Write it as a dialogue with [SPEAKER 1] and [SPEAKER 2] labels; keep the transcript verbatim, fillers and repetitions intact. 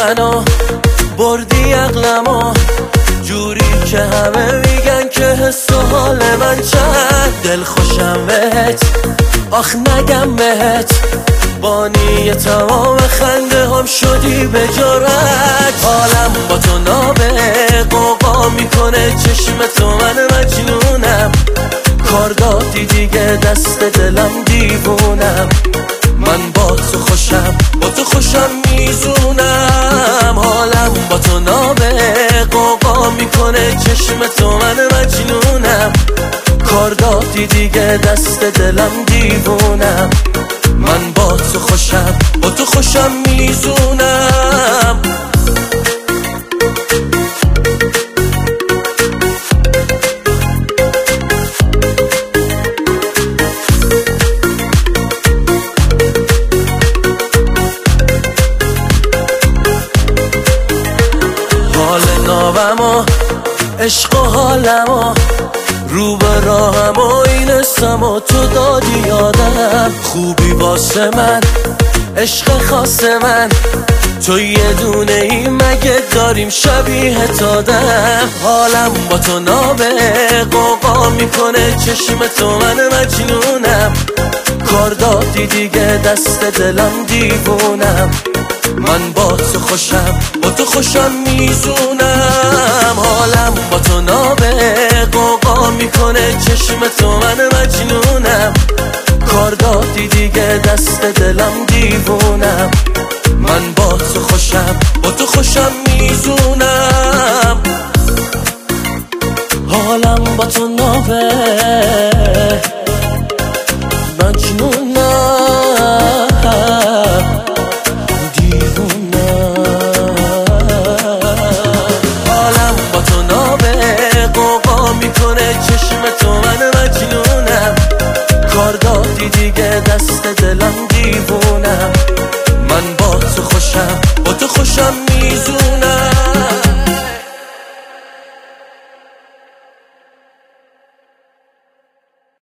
[SPEAKER 1] منو بردی عقلمو جوری که همه میگن که حس و حال من چند دل خوشم بهت آخ نگم بهت بانی تمام خنده هم شدی به جرأت حالم با تو نابه قوقا میکنه چشم تو من مجنونم کار دادی دیگه دست دلم دیوونم من با تو خوشم با تو خوشم میزونم حالم با تو نابه قوقا میکنه چشم تو من مجنونم کار دادی دیگه دست دلم دیوونم من با تو خوشم با تو خوشم میزونم حال نابم و عشق و حالم و رو به راهم و این اسم و تو دادی یادم خوبی واسه من عشق خاص من تو یه دونه ای مگه داریم شبیه تادم حالم با تو نابه قوقا میکنه چشم تو من مجنونم کار دادی دیگه دست دلم دیوونم من با تو خوشم با تو خوشم میزونم حالم با تو نابه قوقا میکنه چشم تو من مجنونم کار دادی دیگه دست دلم دیوونم من با تو خوشم با تو خوشم میزونم حالم با تو نابه مجنونم کار دادی دیگه دست دلم دیوونم من با تو خوشم با تو خوشم